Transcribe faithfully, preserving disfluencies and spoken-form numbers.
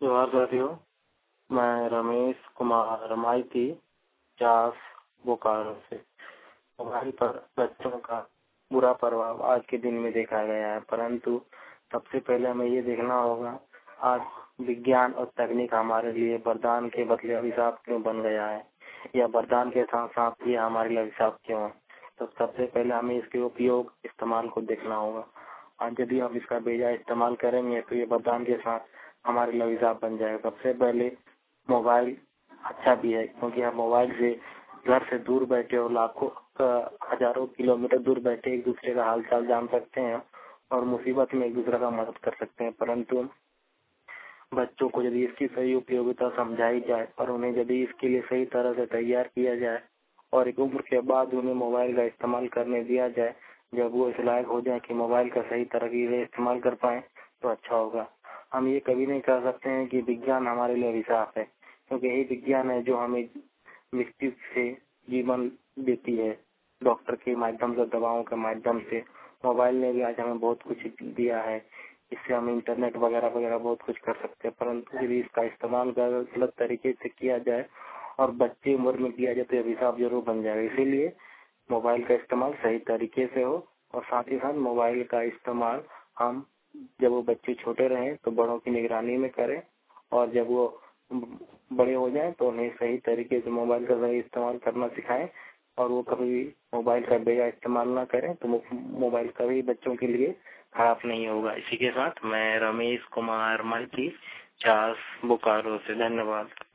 जोहार साथियों, मैं रमेश कुमार रमायती चास बोकारो से। मोबाइल पर बच्चों का बुरा प्रभाव आज के दिन में देखा गया है, परंतु सबसे पहले हमें ये देखना होगा आज विज्ञान और तकनीक हमारे लिए वरदान के बदले अभिशाप क्यों बन गया है, या वरदान के साथ साथ ये हमारे लिए अभिशाप क्यों है। तो सबसे पहले हमें इसके उपयोग इस्तेमाल को देखना होगा। आज यदि हम इसका बेजा इस्तेमाल करेंगे तो ये वरदान के साथ हमारे लिए अभिशाप बन जाएगा। सबसे पहले मोबाइल अच्छा भी है, क्योंकि हम मोबाइल से घर से दूर बैठे और लाखों हजारों किलोमीटर दूर बैठे एक दूसरे का हालचाल जान सकते हैं और मुसीबत में एक दूसरे का मदद कर सकते हैं। परंतु बच्चों को यदि इसकी सही उपयोगिता समझाई जाए और उन्हें यदि इसके लिए सही तरह से तैयार किया जाए और एक उम्र के बाद उन्हें मोबाइल का इस्तेमाल करने दिया जाए, जब वो इस लायक हो जाए कि मोबाइल का सही तरह से इस्तेमाल कर पाए तो अच्छा होगा। हम ये कभी नहीं कह सकते हैं कि विज्ञान हमारे लिए अभिशाप है, क्योंकि यही विज्ञान है जो हमें मृत्यु से जीवन देती है। डॉक्टर के माध्यम से, दवाओं के माध्यम से, मोबाइल ने भी आज हमें बहुत कुछ दिया है। इससे हम इंटरनेट वगैरह वगैरह बहुत कुछ कर सकते हैं, परंतु यदि इसका इस्तेमाल गलत तरीके से किया जाए और बच्चे उम्र में किया जाए तो अभिशाप जरूर बन जाएगा। इसीलिए मोबाइल का इस्तेमाल सही तरीके से हो और साथ ही साथ मोबाइल का इस्तेमाल हम जब वो बच्चे छोटे रहें तो बड़ों की निगरानी में करें, और जब वो बड़े हो जाएं तो उन्हें सही तरीके से मोबाइल का सही इस्तेमाल करना सिखाएं और वो कभी भी मोबाइल का बेजा इस्तेमाल ना करें, तो मोबाइल कभी बच्चों के लिए खराब नहीं होगा। इसी के साथ मैं रमेश कुमार रमायती चास बोकारो से, धन्यवाद।